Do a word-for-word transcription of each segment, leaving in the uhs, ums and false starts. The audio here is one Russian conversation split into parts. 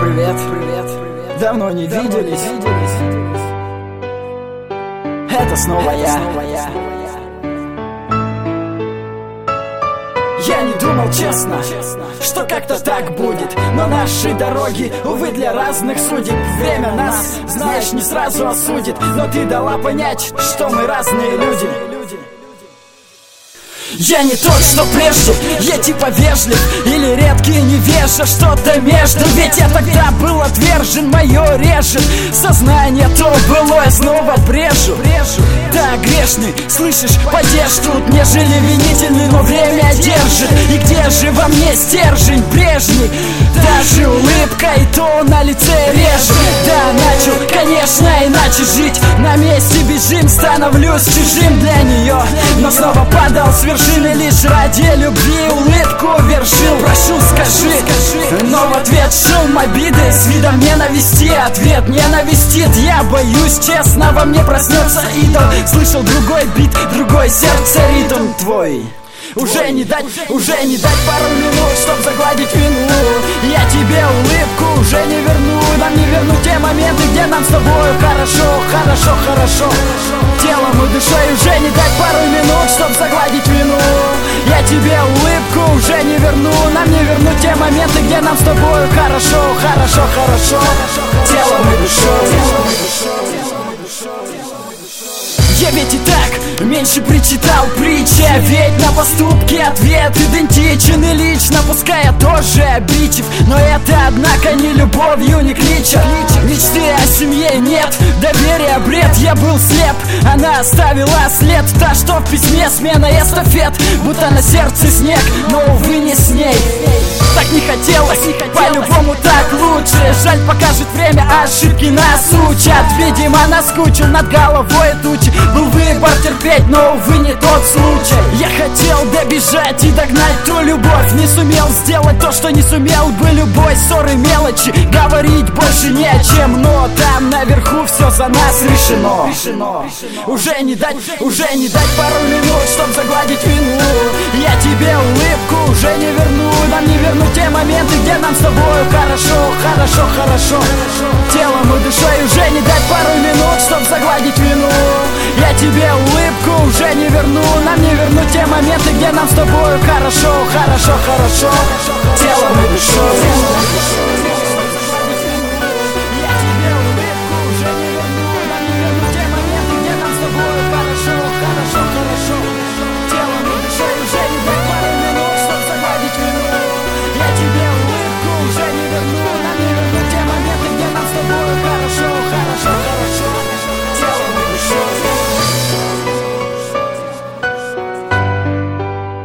привет, привет, привет. Давно не Давно виделись. Не виделись. Это снова Это я. Снова я. Я не думал, честно, что как-то так будет, но наши дороги, увы, для разных судеб. Время нас, знаешь, не сразу осудит, но ты дала понять, что мы разные люди. Я не тот, что прежде, я типа вежлив или редкий невежа, что-то между. Ведь я тогда был отвержен, мое режет сознание, то былое снова брежу. Да, грешный, слышишь, падеж тут, нежели винительный, но время держит. И где же во мне стержень прежний? Даже улыбка и то на лице режет. Да, начал, конечно, иначе жить. На месте бежим, становлюсь чужим для нее, но снова падал с вершины лишь ради любви, улыбку вершил. Прошу, скажи, но в ответ шум обиды с видом ненависти. Ответ ненавистит, я боюсь, честно, во мне проснется идол. Слышал другой бит, другой сердце ритм твой. Уже не дать, уже не дать пару минут, чтоб загладить вину. Я тебе улыбку уже не верну. Нам не вернуть те моменты, где нам с тобой хорошо, хорошо, хорошо. Телом и душой уже не дать пару минут, чтоб загладить вину. Я тебе улыбку уже не верну. Нам не вернуть те моменты, где нам с тобой хорошо, хорошо, хорошо. Телом и душой. Я ведь и так меньше причитал притча, ведь на поступки ответ идентичен и лично. Пускай я тоже обидчив, но это, однако, не любовью не кличет. Мечты о семье нет, доверия бред. Я был слеп, она оставила след. Та, что в письме смена эстафет, будто на сердце снег, но, увы, не с ней. Так не хотелось, по-любому так лучше. Жаль, покажет время, ошибки нас учат. Видимо, наскучил над головой тучи. Был выбор терпеть, но, увы, не тот случай. Я хотел добежать и догнать ту любовь, не сумел сделать то, что не сумел бы любой. Ссоры, мелочи, говорить больше не о чем, но там наверху все за нас решено. Уже не дать, уже не дать пару минут, чтоб загладить вину. Я тебе улыбку уже не верну. Нам не вернуть те моменты, где нам с тобой хорошо, хорошо, хорошо. Телом и душой уже не дать пару минут, чтоб загладить вину. Я тебе улыбку уже не верну. Нам не вернуть те моменты, где нам с тобой хорошо, хорошо, хорошо. Телом и душой.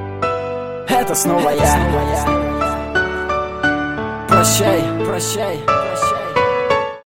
Это снова я. Прощай, прощай.